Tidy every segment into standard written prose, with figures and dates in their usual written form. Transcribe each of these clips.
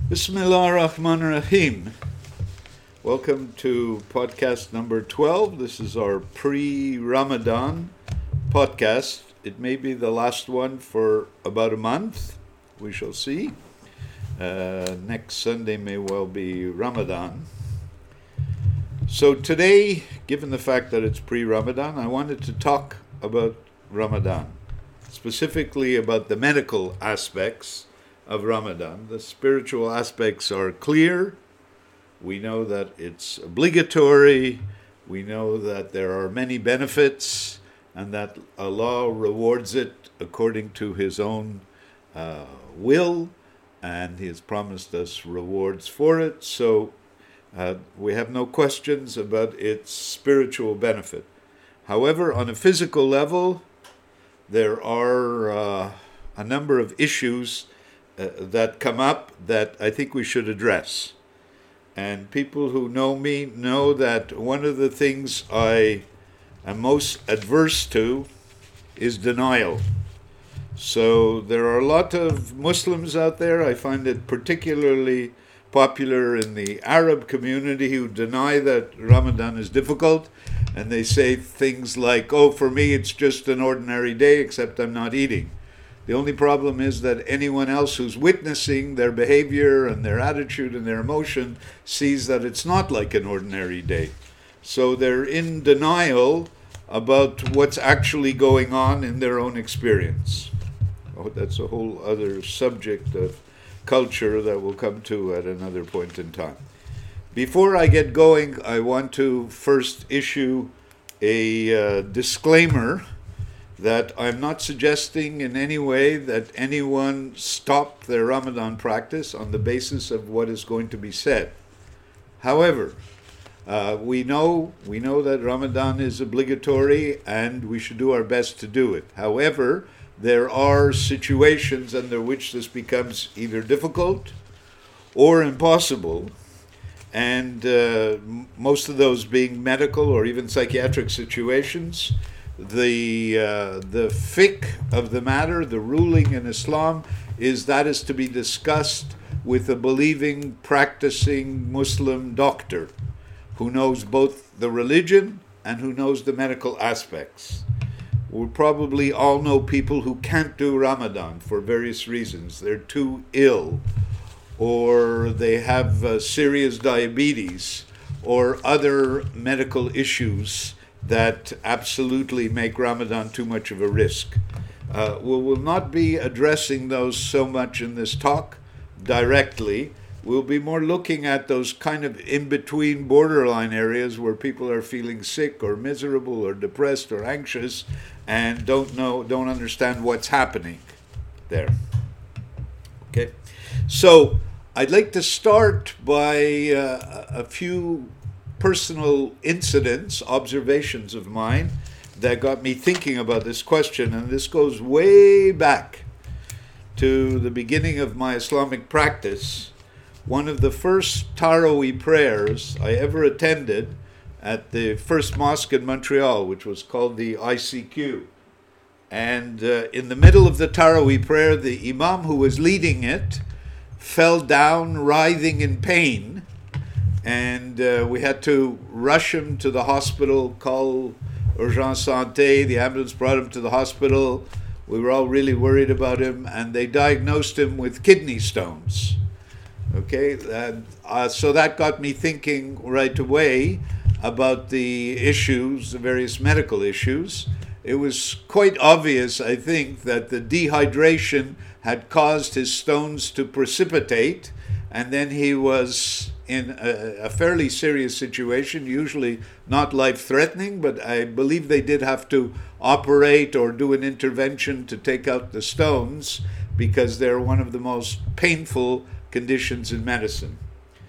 Bismillah ar-Rahman ar-Rahim. Welcome to podcast number 12. This is our pre-Ramadan podcast. It may be the last one for about a month. We shall see. Next Sunday may well be Ramadan. So today, given the fact that it's pre-Ramadan, I wanted to talk about Ramadan, specifically about the medical aspects of Ramadan. The spiritual aspects are clear. We know that it's obligatory. We know that there are many benefits and that Allah rewards it according to His own will, and He has promised us rewards for it. So we have no questions about its spiritual benefit. However, on a physical level, there are a number of issues that come up that I think we should address. And people who know me know that one of the things I am most adverse to is denial. So there are a lot of Muslims out there. I find it particularly popular in the Arab community who deny that Ramadan is difficult, and they say things like, oh, for me it's just an ordinary day except I'm not eating. The only problem is that anyone else who's witnessing their behavior and their attitude and their emotion sees that it's not like an ordinary day. So they're in denial about what's actually going on in their own experience. Oh, that's a whole other subject of culture that we'll come to at another point in time. Before I get going, I want to first issue a disclaimer that I'm not suggesting in any way that anyone stop their Ramadan practice on the basis of what is going to be said. However, we know that Ramadan is obligatory and we should do our best to do it. However, there are situations under which this becomes either difficult or impossible, and most of those being medical or even psychiatric situations. The fiqh of the matter, the ruling in Islam, is that is to be discussed with a believing, practicing Muslim doctor who knows both the religion and who knows the medical aspects. We probably all know people who can't do Ramadan for various reasons. They're too ill, or they have serious diabetes, or other medical issues that absolutely make Ramadan too much of a risk. We will not be addressing those so much in this talk directly. We'll be more looking at those kind of in-between borderline areas where people are feeling sick or miserable or depressed or anxious and don't understand what's happening there. Okay, so I'd like to start by a few personal incidents, observations of mine that got me thinking about this question, and this goes way back to the beginning of my Islamic practice. One of the first Taraweeh prayers I ever attended at the first mosque in Montreal, which was called the ICQ. And in the middle of the Taraweeh prayer, the Imam who was leading it fell down, writhing in pain, and we had to rush him to the hospital, call Urgence Santé. The ambulance brought him to the hospital. We were all really worried about him, and they diagnosed him with kidney stones. Okay, so that got me thinking right away about the issues, the various medical issues. It was quite obvious, I think, that the dehydration had caused his stones to precipitate, and then he was in a fairly serious situation, usually not life-threatening, but I believe they did have to operate or do an intervention to take out the stones because they're one of the most painful conditions in medicine.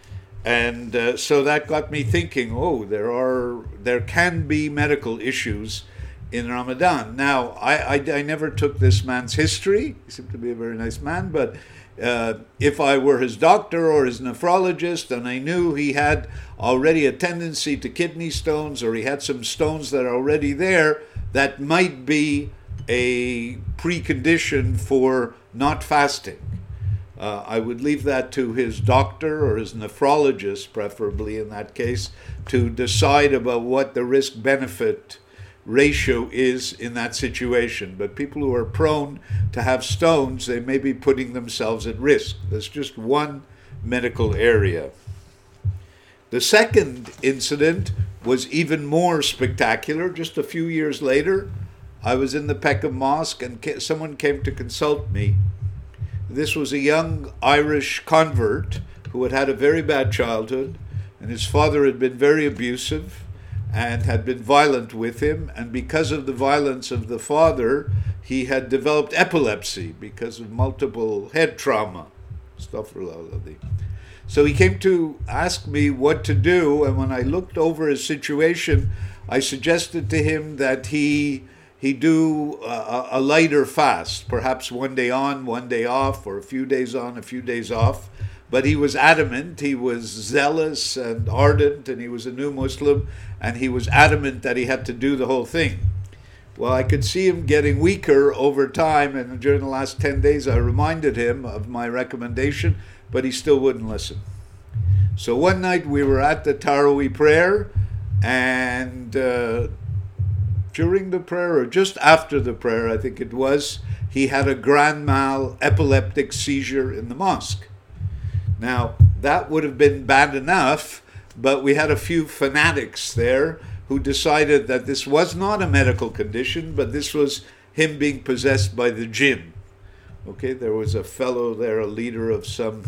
And so that got me thinking, there can be medical issues in Ramadan. Now, I never took this man's history. He seemed to be a very nice man, but if I were his doctor or his nephrologist and I knew he had already a tendency to kidney stones, or he had some stones that are already there, that might be a precondition for not fasting. I would leave that to his doctor or his nephrologist, preferably in that case, to decide about what the risk-benefit ratio is in that situation. But people who are prone to have stones, they may be putting themselves at risk. That's just one medical area. The second incident was even more spectacular. Just a few years later, I was in the Peckham Mosque and someone came to consult me. This was a young Irish convert who had had a very bad childhood, and his father had been very abusive and had been violent with him, and because of the violence of the father, he had developed epilepsy because of multiple head trauma. Astaghfirullah. So he came to ask me what to do, and when I looked over his situation, I suggested to him that he do a lighter fast, perhaps one day on, one day off, or a few days on, a few days off. But he was adamant, he was zealous and ardent, and he was a new Muslim, and he was adamant that he had to do the whole thing. Well, I could see him getting weaker over time, and during the last 10 days I reminded him of my recommendation, but he still wouldn't listen. So one night we were at the Taraweeh prayer, and during the prayer, or just after the prayer, I think it was, he had a grand mal epileptic seizure in the mosque. Now, that would have been bad enough, but we had a few fanatics there who decided that this was not a medical condition, but this was him being possessed by the jinn. Okay, there was a fellow there, a leader of some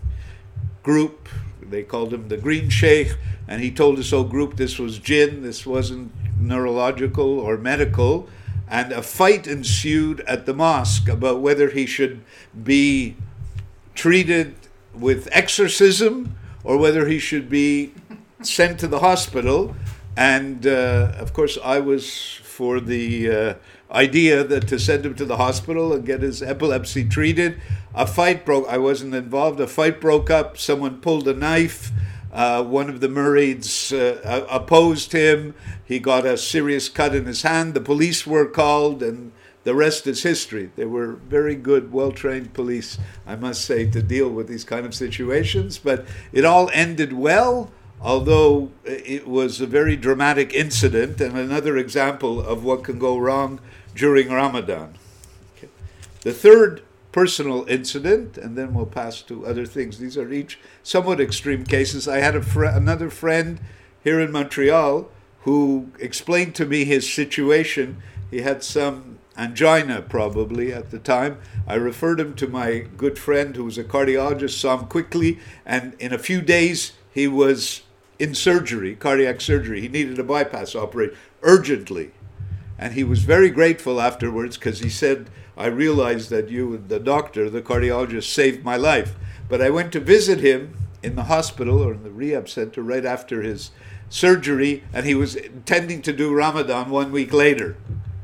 group, they called him the Green Sheikh, and he told this whole group this was jinn, this wasn't neurological or medical, and a fight ensued at the mosque about whether he should be treated with exorcism or whether he should be sent to the hospital. And of course I was for the idea that to send him to the hospital and get his epilepsy treated. A fight broke, I wasn't involved, a fight broke up, someone pulled a knife. One of the murids opposed him. He got a serious cut in his hand. The police were called, and the rest is history. They were very good, well-trained police, I must say, to deal with these kind of situations. But it all ended well, although it was a very dramatic incident and another example of what can go wrong during Ramadan. Okay. The third personal incident, and then we'll pass to other things. These are each somewhat extreme cases. I had another friend here in Montreal who explained to me his situation. He had some angina probably at the time. I referred him to my good friend who was a cardiologist, saw him quickly, and in a few days he was in surgery, cardiac surgery. He needed a bypass operation urgently. And he was very grateful afterwards because he said, I realized that you, the doctor, the cardiologist, saved my life. But I went to visit him in the hospital or in the rehab center right after his surgery, and he was intending to do Ramadan 1 week later.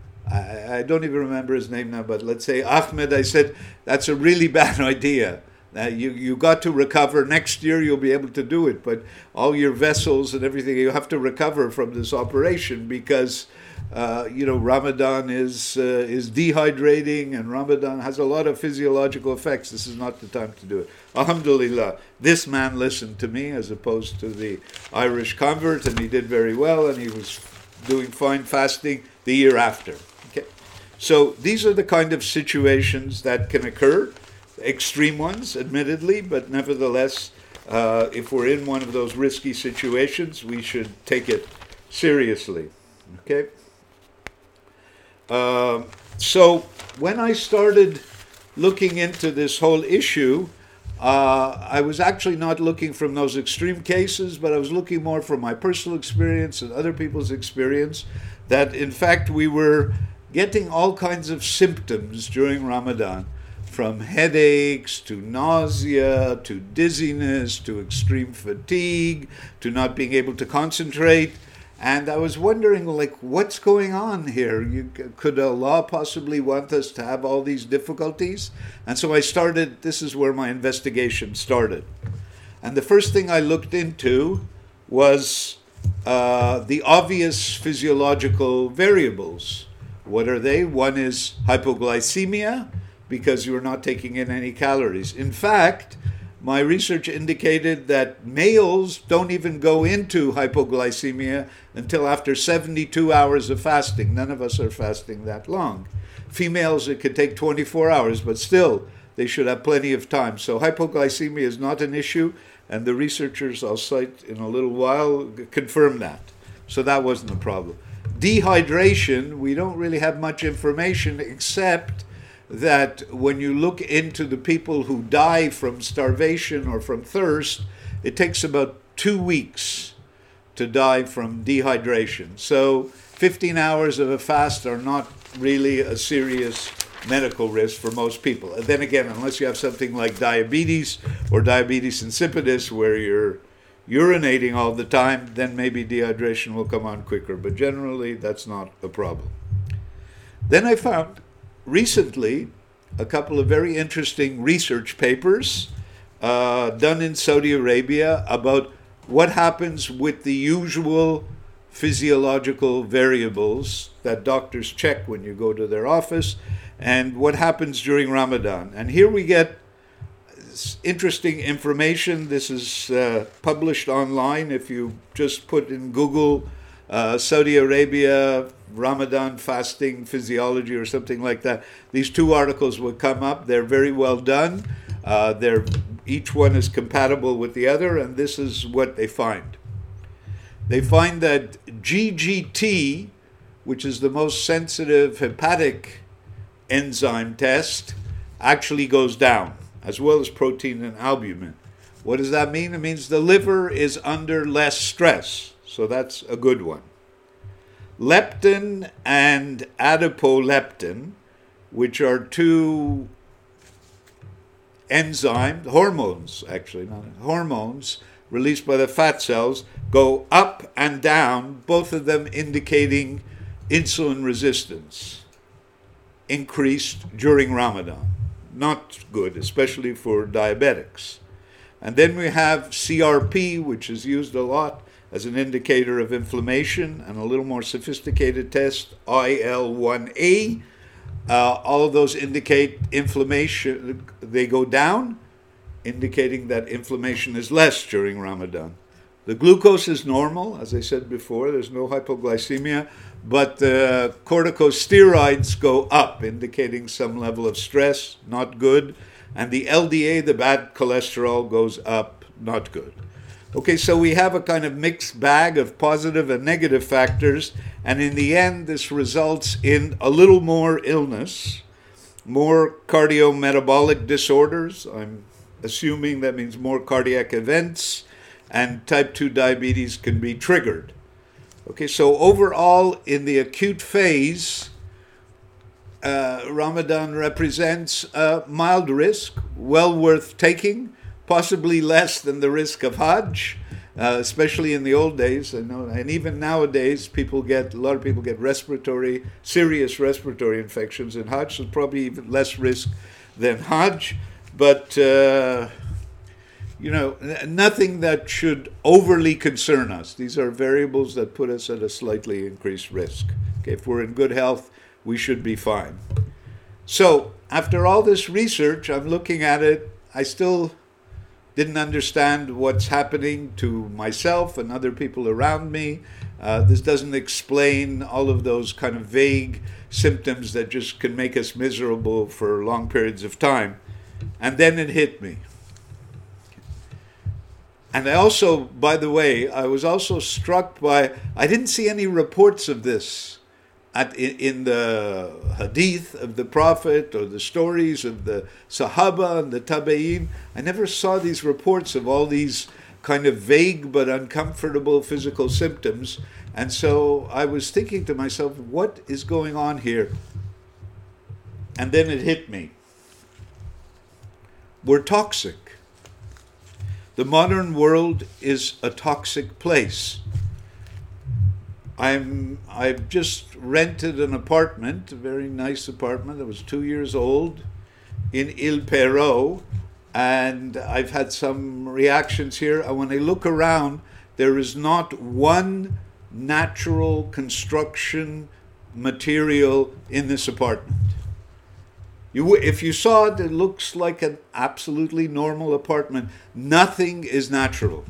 I don't even remember his name now, but let's say Ahmed. I said, that's a really bad idea. You got to recover. Next year you'll be able to do it, but all your vessels and everything, you have to recover from this operation because Ramadan is dehydrating, and Ramadan has a lot of physiological effects. This is not the time to do it. Alhamdulillah, this man listened to me as opposed to the Irish convert, and he did very well, and he was doing fine fasting the year after. Okay, so these are the kind of situations that can occur, extreme ones, admittedly, but nevertheless, if we're in one of those risky situations, we should take it seriously. Okay. So when I started looking into this whole issue, I was actually not looking from those extreme cases, but I was looking more from my personal experience and other people's experience, that in fact we were getting all kinds of symptoms during Ramadan, from headaches to nausea to dizziness to extreme fatigue to not being able to concentrate. And I was wondering, what's going on here? Could Allah possibly want us to have all these difficulties? And so this is where my investigation started. And the first thing I looked into was the obvious physiological variables. What are they? One is hypoglycemia, because you're not taking in any calories. In fact, my research indicated that males don't even go into hypoglycemia until after 72 hours of fasting. None of us are fasting that long. Females, it could take 24 hours, but still, they should have plenty of time. So hypoglycemia is not an issue, and the researchers I'll cite in a little while confirm that. So that wasn't a problem. Dehydration, we don't really have much information except that when you look into the people who die from starvation or from thirst, it takes about 2 weeks to die from dehydration. So 15 hours of a fast are not really a serious medical risk for most people. And then again, unless you have something like diabetes or diabetes insipidus where you're urinating all the time, then maybe dehydration will come on quicker. But generally, that's not a problem. Then I found recently a couple of very interesting research papers done in Saudi Arabia about what happens with the usual physiological variables that doctors check when you go to their office and what happens during Ramadan. And here we get interesting information. This is published online. If you just put in Google Saudi Arabia Ramadan fasting physiology or something like that, these two articles will come up. They're very well done. Each one is compatible with the other, and this is what they find. They find that GGT, which is the most sensitive hepatic enzyme test, actually goes down, as well as protein and albumin. What does that mean? It means the liver is under less stress, so that's a good one. Leptin and adipoleptin, which are two hormones released by the fat cells, go up and down, both of them indicating insulin resistance, increased during Ramadan. Not good, especially for diabetics. And then we have CRP, which is used a lot as an indicator of inflammation, and a little more sophisticated test, IL-1A. All of those indicate inflammation. They go down, indicating that inflammation is less during Ramadan. The glucose is normal, as I said before, there's no hypoglycemia, but the corticosteroids go up, indicating some level of stress, not good. And the LDA, the bad cholesterol, goes up, not good. Okay, so we have a kind of mixed bag of positive and negative factors, and in the end, this results in a little more illness, more cardiometabolic disorders. I'm assuming that means more cardiac events, and type 2 diabetes can be triggered. Okay, so overall, in the acute phase, Ramadan represents a mild risk, well worth taking, possibly less than the risk of Hajj, especially in the old days. I know, and even nowadays, a lot of people get serious respiratory infections in Hajj, so probably even less risk than Hajj. But nothing that should overly concern us. These are variables that put us at a slightly increased risk. Okay, if we're in good health, we should be fine. So, after all this research, I'm looking at it, I still didn't understand what's happening to myself and other people around me. This doesn't explain all of those kind of vague symptoms that just can make us miserable for long periods of time. And then it hit me. And I also, by the way, I was also struck by, I didn't see any reports of this in the hadith of the Prophet or the stories of the Sahaba and the Tabe'in. I never saw these reports of all these kind of vague but uncomfortable physical symptoms. And so I was thinking to myself, what is going on here? And then it hit me. We're toxic. The modern world is a toxic place. I've just rented an apartment, a very nice apartment that was 2 years old in Il Perrot, and I've had some reactions here. And when I look around, there is not one natural construction material in this apartment. If you saw it, it looks like an absolutely normal apartment. Nothing is natural.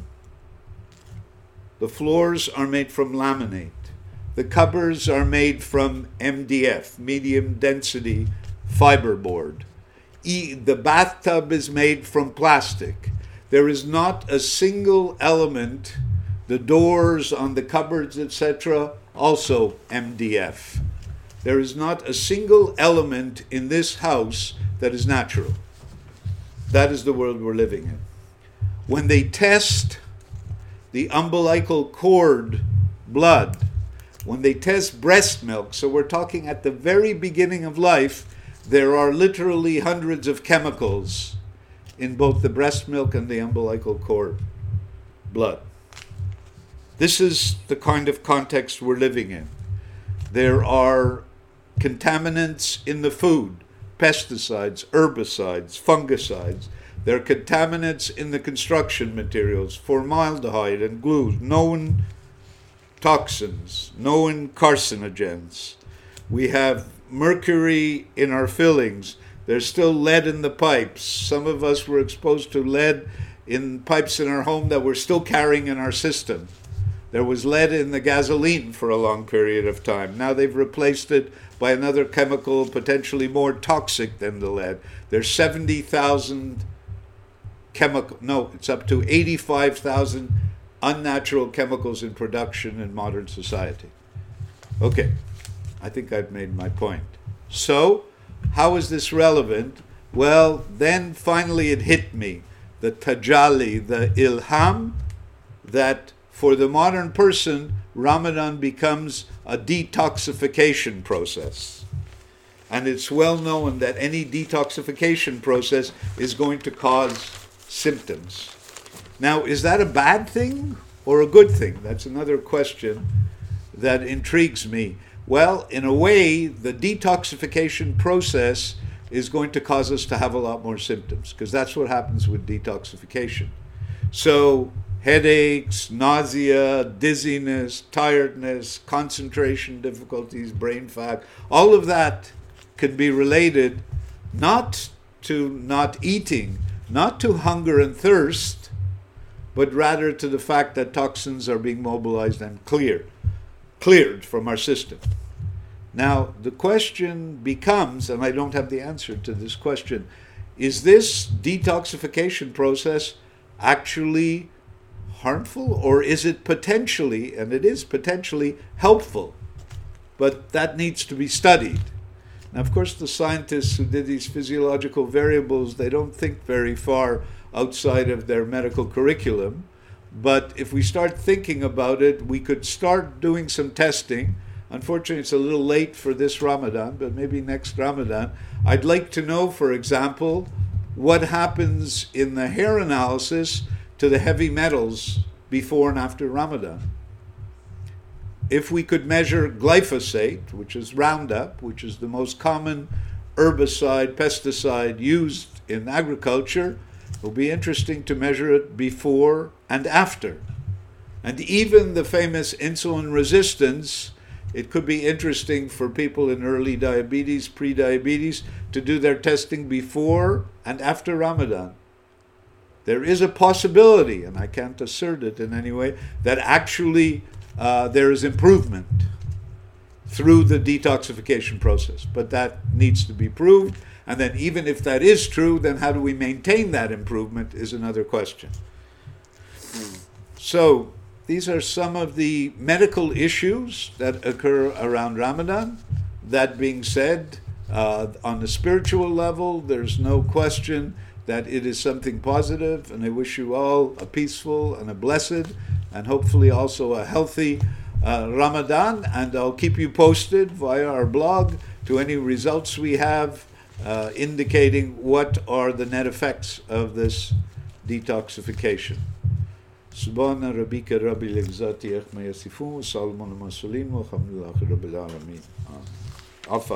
The floors are made from laminate. The cupboards are made from MDF, medium density fiberboard. The bathtub is made from plastic. There is not a single element, the doors on the cupboards, etc., also MDF. There is not a single element in this house that is natural. That is the world we're living in. When they test the umbilical cord blood, when they test breast milk, so we're talking at the very beginning of life, there are literally hundreds of chemicals in both the breast milk and the umbilical cord blood. This is the kind of context we're living in. There are contaminants in the food, pesticides, herbicides, fungicides. There are contaminants in the construction materials, formaldehyde and glues, known toxins, known carcinogens. We have mercury in our fillings. There's still lead in the pipes. Some of us were exposed to lead in pipes in our home that we're still carrying in our system. There was lead in the gasoline for a long period of time. Now they've replaced it by another chemical potentially more toxic than the lead. There's 70,000 it's up to 85,000 unnatural chemicals in production in modern society. Okay, I think I've made my point. So, how is this relevant? Well, then finally it hit me, the tajalli, the ilham, that for the modern person, Ramadan becomes a detoxification process. And it's well known that any detoxification process is going to cause symptoms. Now, is that a bad thing or a good thing? That's another question that intrigues me. Well, in a way, the detoxification process is going to cause us to have a lot more symptoms, because that's what happens with detoxification. So, headaches, nausea, dizziness, tiredness, concentration difficulties, brain fog, all of that can be related not to not eating, not to hunger and thirst, but rather to the fact that toxins are being mobilized and cleared from our system. Now, the question becomes, and I don't have the answer to this question, is this detoxification process actually harmful, or is it potentially, and it is potentially, helpful? But that needs to be studied. Now, of course, the scientists who did these physiological variables, they don't think very far outside of their medical curriculum. But if we start thinking about it, we could start doing some testing. Unfortunately, it's a little late for this Ramadan, but maybe next Ramadan. I'd like to know, for example, what happens in the hair analysis to the heavy metals before and after Ramadan. If we could measure glyphosate, which is Roundup, which is the most common herbicide, pesticide used in agriculture, it will be interesting to measure it before and after. And even the famous insulin resistance, it could be interesting for people in early diabetes, pre-diabetes, to do their testing before and after Ramadan. There is a possibility, and I can't assert it in any way, that actually there is improvement through the detoxification process. But that needs to be proved. And then even if that is true, then how do we maintain that improvement is another question. So these are some of the medical issues that occur around Ramadan. That being said, on the spiritual level, there's no question that it is something positive, and I wish you all a peaceful and a blessed and hopefully also a healthy Ramadan, and I'll keep you posted via our blog to any results we have indicating what are the net effects of this detoxification. Subhana rabbika rabbil izzati amma yasifun, wa salamun ala mursalin, walhamdulillahi rabbil alamin. Afa.